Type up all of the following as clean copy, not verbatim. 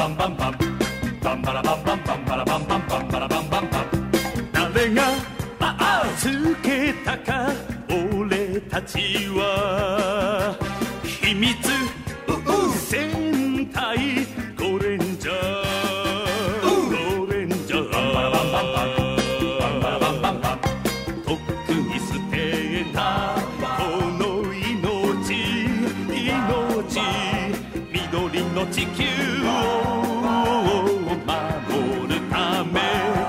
バンバンバンバンバラバンバンバンバラバンバンバンバラバンバンバン。誰がつけたか俺たちは秘密戦隊ゴレンジャーゴレンジャー。バンバラバンバンバンバンバラバンバンバン。とっくに捨てたこの命緑の地球を守るため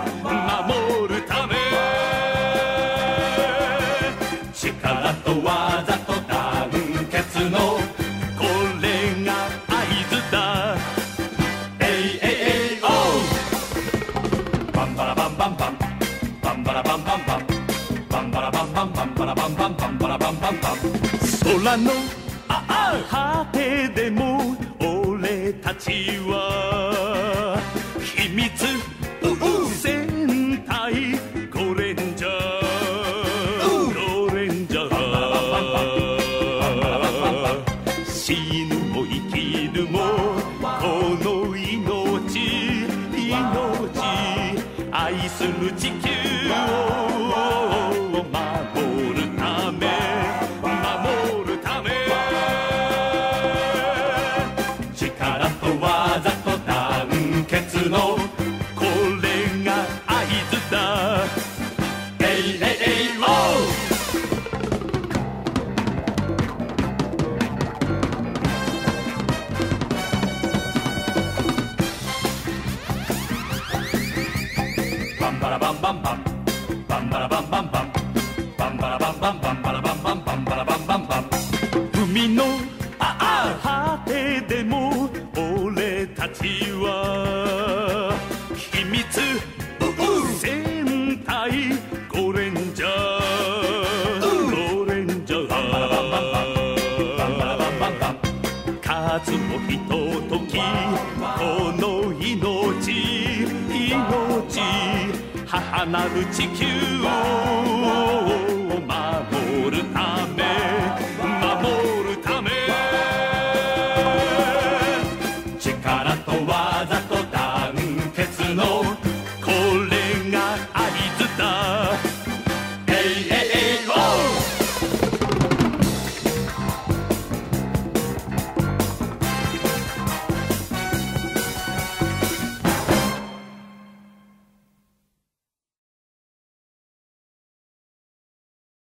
力と技と団結のこれが合図だ。えいえいえいおう。バンバラバンバンバンバンバラバンバンバンバンバラバンバンバンバラバンバンバンバラバンバンバン。空の果てでも俺たちは秘密戦隊ゴレンジャーゴレンジャー。死ぬも生きるもこの命愛する地球を守るため力と技と団結のこれが合図だ。えいえいえいおう。バンバラバンバンバンバンバラバンバンバンバンバラバンバンバンバラバンバンバンバラバンバンバン。海の果てでも俺たちは秘密戦隊ゴレンジャーゴレンジャー。数もひとときこの命母なる地球を守るため